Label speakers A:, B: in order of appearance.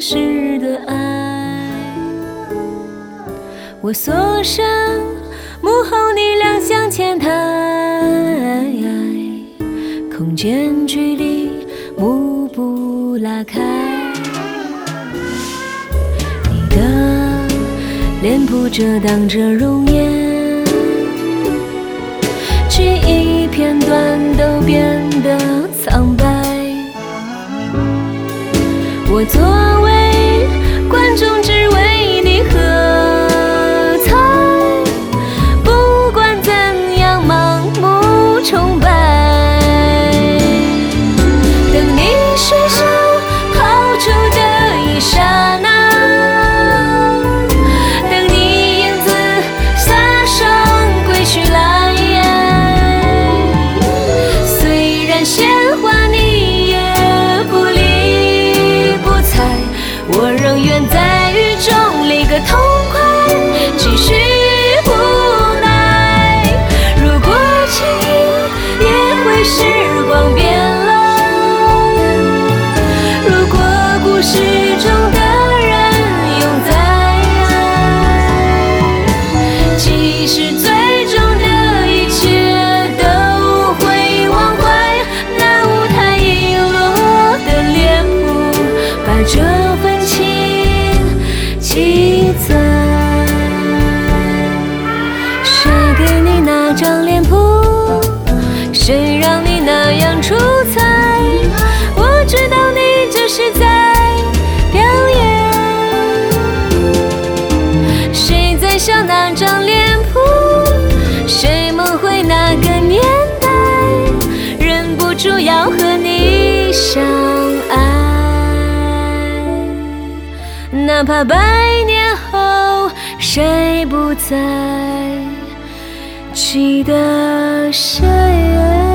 A: 时的爱。我所剩幕后你俩向前抬，空间距离幕布拉开，你的脸谱遮挡着容颜，记忆片段都变得苍白。我作为观众只为你喝彩，不管怎样盲目崇拜。等你睡上抛出的一刹那，等你影子洒上归去来，虽然鲜花你也不理不睬，我仍愿在雨中离个痛快，继续无奈。如果轻易也会时光变老，如果故事中的人永在，即使最终的一切都会忘怀，那舞台遗落的脸谱把这份情记载。谁给你那张脸谱？谁让你那样出彩？我知道你这是在表演。谁在笑那张脸谱？谁梦回那个年代？忍不住要和你相爱，哪怕100年后谁不在，记得谁？